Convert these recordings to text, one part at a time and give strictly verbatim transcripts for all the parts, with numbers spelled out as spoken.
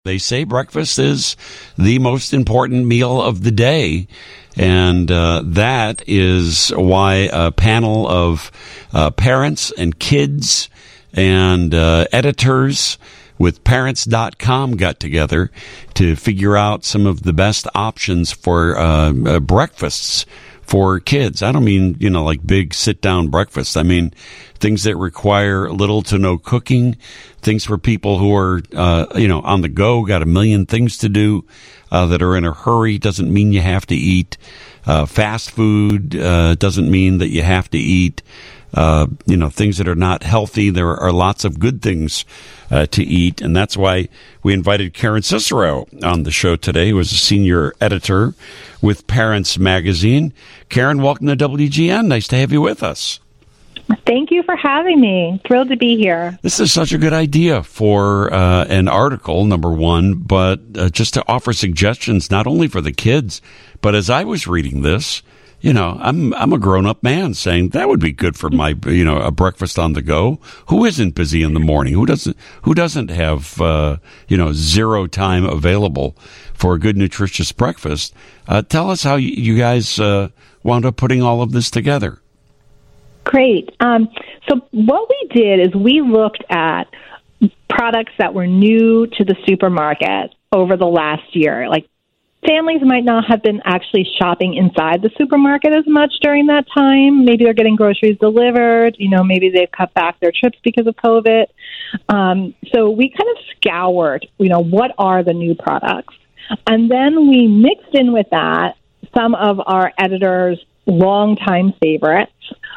They say breakfast is the most important meal of the day, and uh, that is why a panel of uh, parents and kids and uh, editors with parents dot com got together to figure out some of the best options for uh, uh, breakfasts for kids. I don't mean, you know, like big sit-down breakfasts. I mean things that require little to no cooking, things for people who are, uh, you know, on the go, got a million things to do, uh, that are in a hurry. Doesn't mean you have to eat. Uh, fast food uh, doesn't mean that you have to eat. Uh, you know, things that are not healthy. There are lots of good things uh, to eat, and that's why we invited Karen Cicero on the show today, who is a senior editor with Parents Magazine. Karen, welcome to W G N. Nice to have you with us. Thank you for having me. Thrilled to be here. This is such a good idea for uh, an article, number one, but uh, just to offer suggestions not only for the kids, but as I was reading this, you know, I'm I'm a grown-up man saying that would be good for my, you know, a breakfast on the go. Who isn't busy in the morning? Who doesn't who doesn't have uh, you know, zero time available for a good nutritious breakfast? Uh, tell us how you, you guys uh, wound up putting all of this together. Great. Um, so what we did is we looked at products that were new to the supermarket over the last year. Like, families might not have been actually shopping inside the supermarket as much during that time. Maybe they're getting groceries delivered. You know, maybe they've cut back their trips because of COVID. Um, so we kind of scoured, you know, what are the new products? And then we mixed in with that some of our editors' longtime favorites.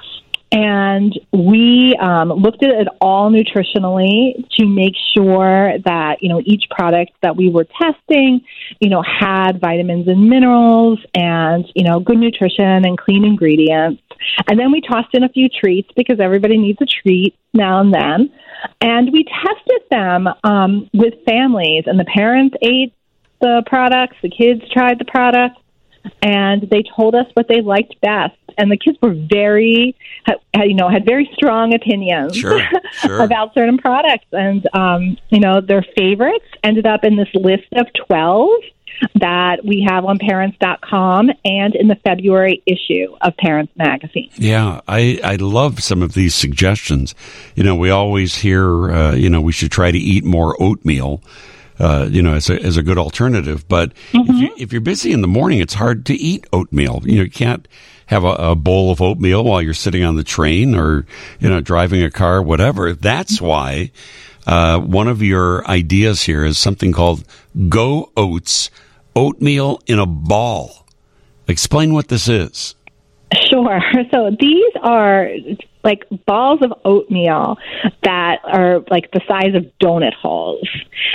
And we um, looked at it all nutritionally to make sure that, you know, each product that we were testing, you know, had vitamins and minerals and, you know, good nutrition and clean ingredients. And then we tossed in a few treats because everybody needs a treat now and then. And we tested them um, with families, and the parents ate the products, the kids tried the products, and they told us what they liked best. And the kids were very, you know, had very strong opinions sure, sure. about certain products. And, um, you know, their favorites ended up in this list of twelve that we have on parents dot com and in the February issue of Parents Magazine. Yeah, I, I love some of these suggestions. You know, we always hear, uh, you know, we should try to eat more oatmeal. Uh, you know, as a, as a good alternative. But mm-hmm. if, you, if you're busy in the morning, it's hard to eat oatmeal. You know, you can't have a, a bowl of oatmeal while you're sitting on the train or, you know, driving a car, whatever. That's why uh, one of your ideas here is something called Go Oats, oatmeal in a ball. Explain what this is. Sure. So these are like balls of oatmeal that are like the size of donut holes.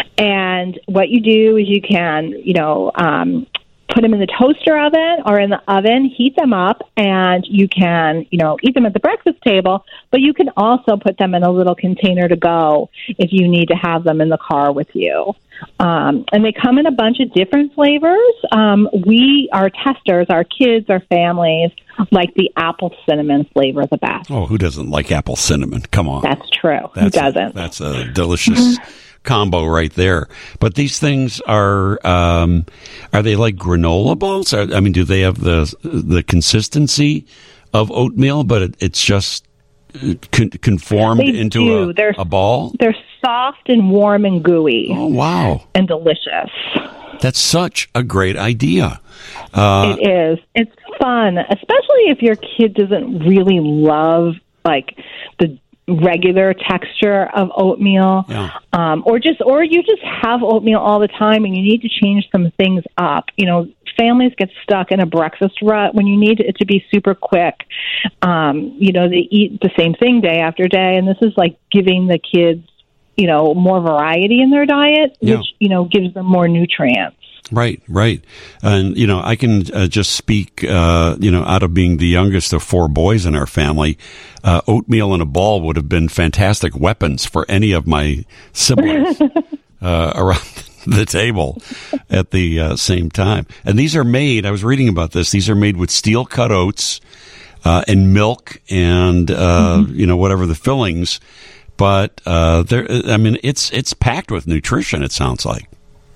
And what you do is you can, you know, um, put them in the toaster oven or in the oven, heat them up, and you can, you know, eat them at the breakfast table, but you can also put them in a little container to go if you need to have them in the car with you. Um, and they come in a bunch of different flavors. Um, we, our testers, our kids, our families, like the apple cinnamon flavor the best. Oh, who doesn't like apple cinnamon? Come on. That's true. That's who doesn't? A, that's a delicious combo right there. But these things are, um, are they like granola balls? Are, I mean, do they have the the consistency of oatmeal, but it, it's just con- conformed they into do. a, they're, a ball? They're soft and warm and gooey. Oh, wow. And delicious. That's such a great idea. Uh, it is. It's fun, especially if your kid doesn't really love, like, the regular texture of oatmeal, yeah. um, or just, or you just have oatmeal all the time and you need to change some things up. You know, families get stuck in a breakfast rut when you need it to be super quick. Um, you know, they eat the same thing day after day, and this is like giving the kids, you know, more variety in their diet, yeah. which, you know, gives them more nutrients. Right, right. And, you know, I can uh, just speak, uh, you know, out of being the youngest of four boys in our family, uh, oatmeal in a ball would have been fantastic weapons for any of my siblings uh, around the table at the uh, same time. And these are made, I was reading about this, these are made with steel cut oats uh, and milk and, uh, mm-hmm. you know, whatever the fillings. But, uh, there, I mean, it's it's packed with nutrition, it sounds like.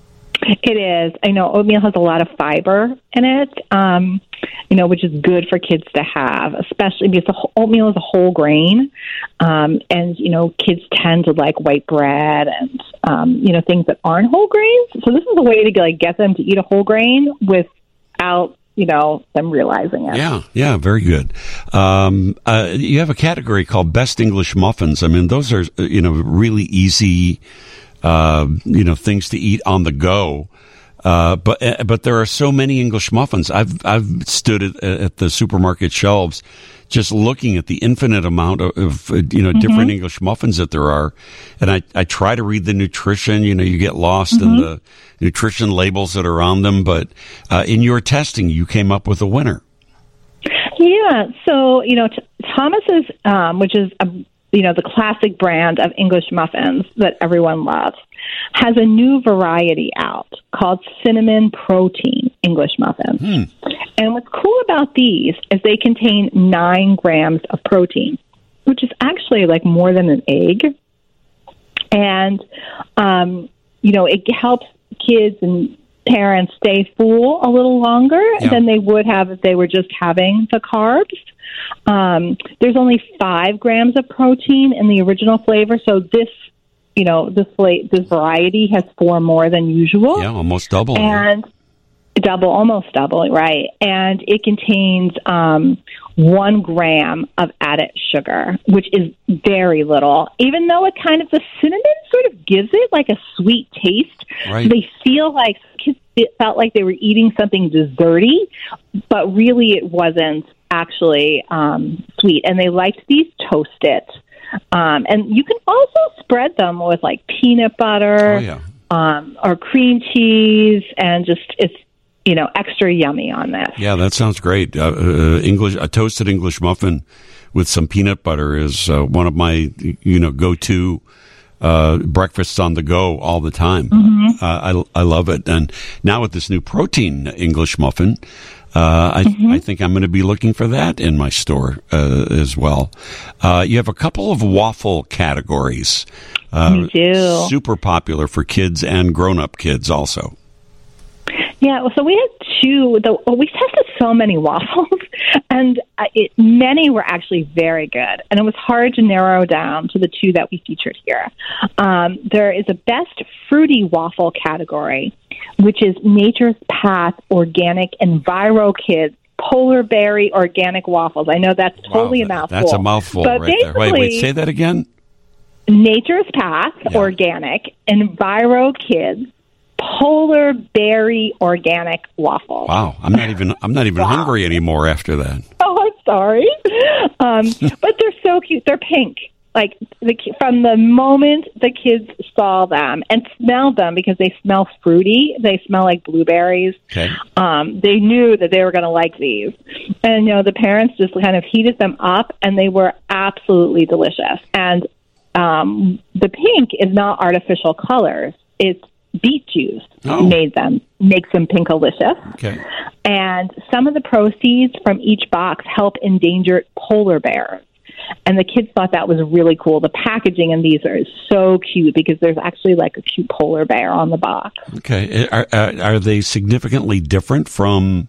It is. I know oatmeal has a lot of fiber in it, um, you know, which is good for kids to have, especially because the oatmeal is a whole grain. Um, and, you know, kids tend to like white bread and, um, you know, things that aren't whole grains. So this is a way to like get them to eat a whole grain without, you know, them realizing it. Yeah, yeah, very good. Um, uh, you have a category called Best English Muffins. I mean, those are, you know, really easy, uh, you know, things to eat on the go. Uh, but but there are so many English muffins. I've I've stood at, at the supermarket shelves, just looking at the infinite amount of, of you know mm-hmm. different English muffins that there are, and I, I try to read the nutrition. You know, you get lost mm-hmm. in the nutrition labels that are on them. But uh, in your testing, you came up with a winner. Yeah. So you know, T- Thomas's, um, which is a you know, the classic brand of English muffins that everyone loves, has a new variety out called Cinnamon Protein English muffins. Hmm. And what's cool about these is they contain nine grams of protein, which is actually like more than an egg. And, um, you know, it helps kids and parents stay full a little longer yeah. than they would have if they were just having the carbs. Um, there's only five grams of protein in the original flavor, so this, you know, this fla- this variety has four more than usual. Yeah, almost double. And double, almost double, right? And it contains um, one gram of added sugar, which is very little. Even though it kind of the cinnamon sort of gives it like a sweet taste, right. So they feel like kids felt like they were eating something desserty, but really it wasn't actually um, sweet, and they liked these toasted. Um, and you can also spread them with like peanut butter oh, yeah. um, or cream cheese, and just it's you know extra yummy on this. Yeah, that sounds great. Uh, uh, English a toasted English muffin with some peanut butter is uh, one of my you know go-to uh, breakfasts on the go all the time. Mm-hmm. Uh, I I love it, and now with this new protein English muffin. Uh, I, mm-hmm. I think I'm going to be looking for that in my store uh, as well. Uh, you have a couple of waffle categories. Uh, Me too. Super popular for kids and grown-up kids also. Yeah, so we had two. The, we tested so many waffles, and uh, it, many were actually very good. And it was hard to narrow down to the two that we featured here. Um, there is a best fruity waffle category, which is Nature's Path Organic Enviro Kids Polar Berry Organic Waffles. I know that's totally wow, a mouthful. That's a mouthful but right there. Wait, wait, say that again. Nature's Path yeah. Organic Enviro Kids Polar Berry Organic Waffles. Wow, I'm not even I'm not even wow. hungry anymore after that. Oh, I'm sorry, um, but they're so cute. They're pink. Like the, from the moment the kids saw them and smelled them, because they smell fruity, they smell like blueberries. Okay. Um, they knew that they were going to like these, and you know the parents just kind of heated them up, and they were absolutely delicious. And um, the pink is not artificial colors; it's beet juice oh. made them makes them pinkalicious. Okay. And some of the proceeds from each box help endangered polar bears. And the kids thought that was really cool. The packaging in these are so cute because there's actually like a cute polar bear on the box. Okay. Are, are, are they significantly different from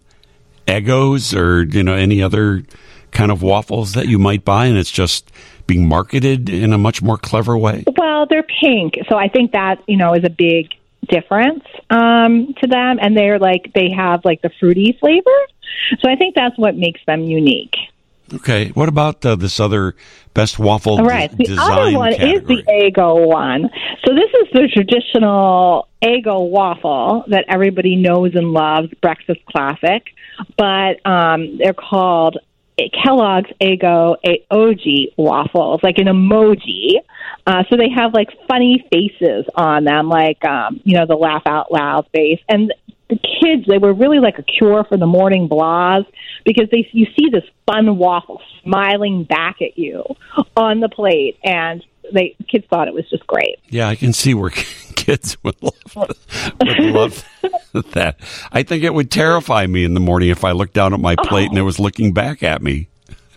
Eggos or, you know, any other kind of waffles that you might buy, and it's just being marketed in a much more clever way? Well, they're pink. So I think that, you know, is a big difference um, to them. And they're like, they have like the fruity flavor. So I think that's what makes them unique. Okay. What about uh, this other best waffle All right. d- the design other one category? is the Eggo one. So this is the traditional Eggo waffle that everybody knows and loves, breakfast classic. But um, they're called Kellogg's Eggo O G waffles, like an emoji. Uh, so they have like funny faces on them, like, um, you know, the laugh out loud face. And the kids, they were really like a cure for the morning blahs, because they you see this fun waffle smiling back at you on the plate, and they kids thought it was just great. Yeah, I can see where kids would love, would love that. I think it would terrify me in the morning if I looked down at my plate oh. and it was looking back at me.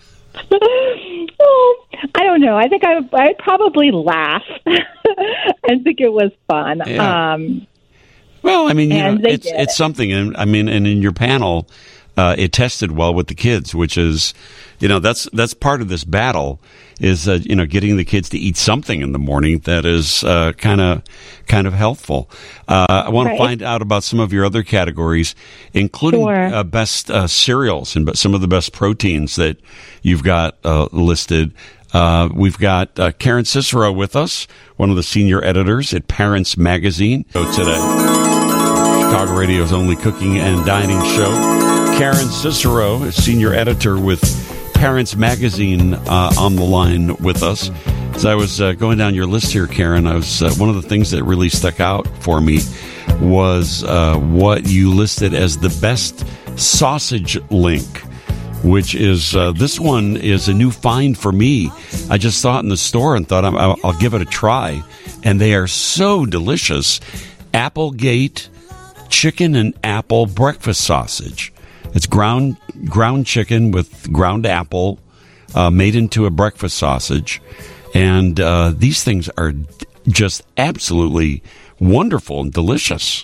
Oh, I don't know. I think I I'd probably laugh and think it was fun. Yeah. Um, Well, I mean, you And know, they it's did. it's something, and I mean, and in your panel, uh, it tested well with the kids, which is, you know, that's that's part of this battle is uh, you know, getting the kids to eat something in the morning that is kind of kind of healthful. Uh, I want Right. to find out about some of your other categories, including Sure. uh, best uh, cereals and some of the best proteins that you've got uh, listed. Uh, we've got uh, Karen Cicero with us, one of the senior editors at Parents Magazine. So today, Chicago Radio's only cooking and dining show. Karen Cicero is senior editor with Parents Magazine uh, on the line with us. As I was uh, going down your list here, Karen, I was uh, one of the things that really stuck out for me was uh, what you listed as the best sausage link, which is uh, this one is a new find for me. I just saw it in the store and thought I'll, I'll give it a try, and they are so delicious. Applegate chicken and apple breakfast sausage. It's ground ground chicken with ground apple uh, made into a breakfast sausage, and uh, these things are just absolutely wonderful and delicious.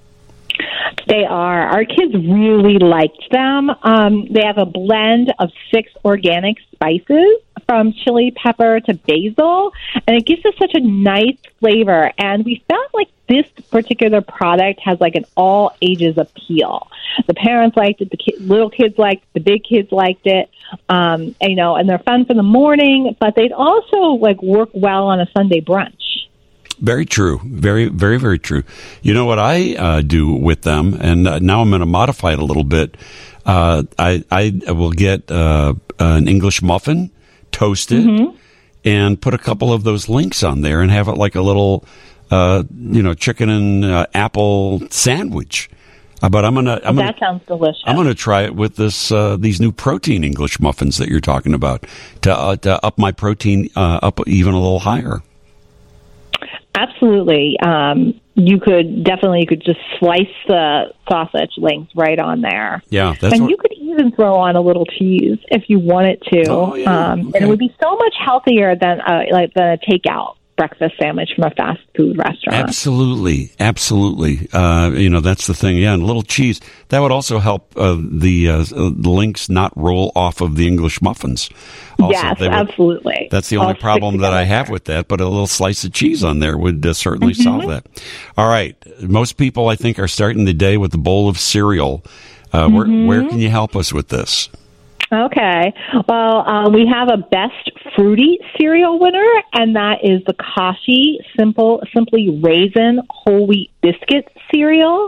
They are. Our kids really liked them. Um, they have a blend of six organic spices, from chili pepper to basil, and it gives us such a nice flavor. And we felt like this particular product has like an all ages appeal. The parents liked it, the ki- little kids liked it, the big kids liked it. Um, and, you know, and they're fun for the morning, but they'd also like work well on a Sunday brunch. Very true. Very, very, very true. You know what I uh, do with them, and uh, now I'm going to modify it a little bit. Uh, I, I will get uh, an English muffin, toast it, mm-hmm. and put a couple of those links on there and have it like a little, uh, you know, chicken and uh, apple sandwich. Uh, but I'm gonna. I'm oh, gonna, that sounds delicious. I'm gonna try it with this uh, these new protein English muffins that you're talking about to, uh, to up my protein uh, up even a little higher. Absolutely. Um, you could definitely you could just slice the sausage links right on there. Yeah, that's and what, you could even throw on a little cheese if you wanted to. Oh, yeah. um, Okay. And it would be so much healthier than uh, like than a takeout breakfast sandwich from a fast food restaurant. Absolutely, absolutely. Uh, you know, that's the thing. Yeah, and a little cheese that would also help uh, the uh, the links not roll off of the English muffins. Also, yes, they would, absolutely. That's the only All problem stick that I together. have with that. But a little slice of cheese on there would uh, certainly Mm-hmm. solve that. All right, most people I think are starting the day with a bowl of cereal. Uh, Mm-hmm. where, where can you help us with this? Okay. Well, uh, we have a best fruity cereal winner, and that is the Kashi Simple Simply Raisin Whole Wheat Biscuit cereal.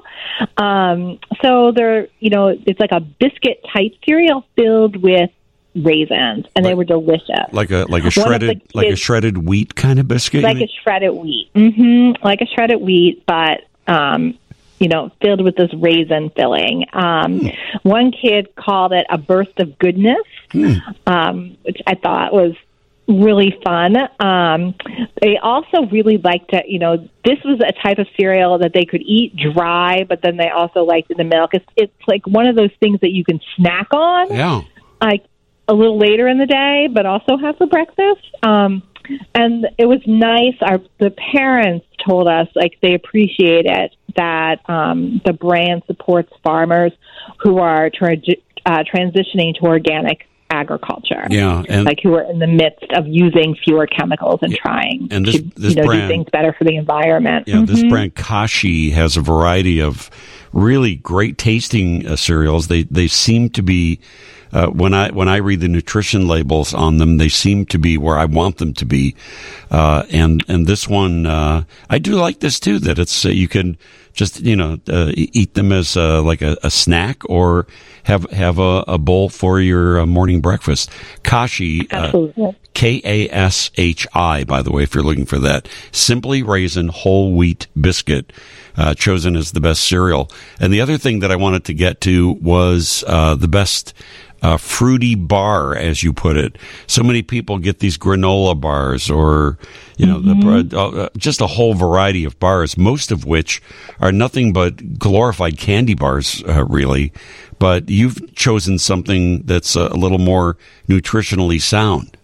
Um, so they're, you know, it's like a biscuit type cereal filled with raisins, and they were delicious. Like a like a One of the shredded like a kids- shredded wheat kind of biscuit. you like mean? a shredded wheat, hmm like a shredded wheat, but um, you know, filled with this raisin filling. Um, Hmm. One kid called it a burst of goodness, Hmm. um, which I thought was really fun. Um, they also really liked it. You know, this was a type of cereal that they could eat dry, but then they also liked it in the milk. It's, it's like one of those things that you can snack on, Yeah. like a little later in the day, but also have for breakfast. Um, and it was nice. Our the parents told us like they appreciate it that um, the brand supports farmers who are tra- uh, transitioning to organic agriculture. Yeah, and like who are in the midst of using fewer chemicals and trying and this- to this you know, brand- do things better for the environment. Yeah, this Mhm. brand Kashi has a variety of really great tasting uh, cereals. They they seem to be uh, when I when I read the nutrition labels on them, they seem to be where I want them to be. Uh, and and this one, uh, I do like this too. That it's uh, you can just you know uh, eat them as uh, like a, a snack or have have a, a bowl for your uh, morning breakfast. Kashi. Uh, Absolutely. K A S H I, by the way, if you're looking for that. Simply Raisin Whole Wheat Biscuit, uh, chosen as the best cereal. And the other thing that I wanted to get to was uh, the best uh, fruity bar, as you put it. So many people get these granola bars or, you know, Mm-hmm. the, uh, just a whole variety of bars, most of which are nothing but glorified candy bars, uh, really. But you've chosen something that's a little more nutritionally sound.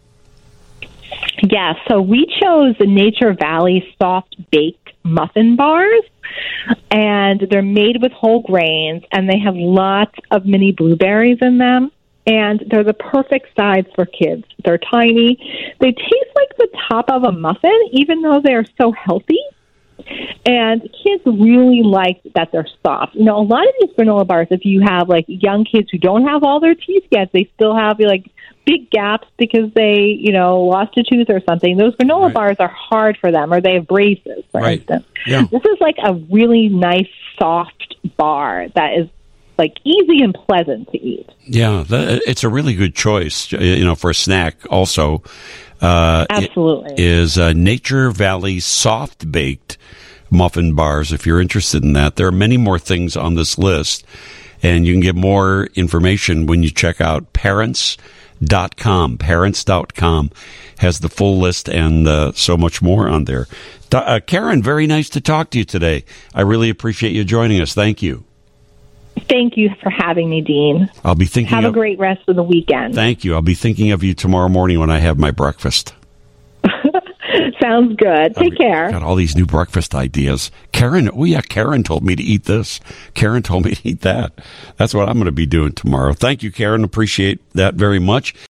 Yeah, so we chose the Nature Valley soft baked muffin bars. And they're made with whole grains, and they have lots of mini blueberries in them. And they're the perfect size for kids. They're tiny. They taste like the top of a muffin, even though they're so healthy. And kids really like that they're soft. You know, a lot of these granola bars, if you have like young kids who don't have all their teeth yet, they still have like big gaps because they, you know, lost a tooth or something. Those granola right. bars are hard for them, or they have braces, for right. instance. Yeah. This is like a really nice, soft bar that is like easy and pleasant to eat. Yeah, that, it's a really good choice, you know, for a snack also. Uh, Absolutely. Is uh, Nature Valley Soft Baked Muffin Bars, if you're interested in that. There are many more things on this list, and you can get more information when you check out parents dot com. Parents dot com has the full list and uh, so much more on there. Uh, Karen, very nice to talk to you today. I really appreciate you joining us. Thank you. Thank you for having me, Dean. I'll be thinking Have of, a great rest of the weekend. Thank you. I'll be thinking of you tomorrow morning when I have my breakfast. Sounds good. Take I've care. Got all these new breakfast ideas. Karen, oh yeah, Karen told me to eat this. Karen told me to eat that. That's what I'm going to be doing tomorrow. Thank you, Karen. Appreciate that very much.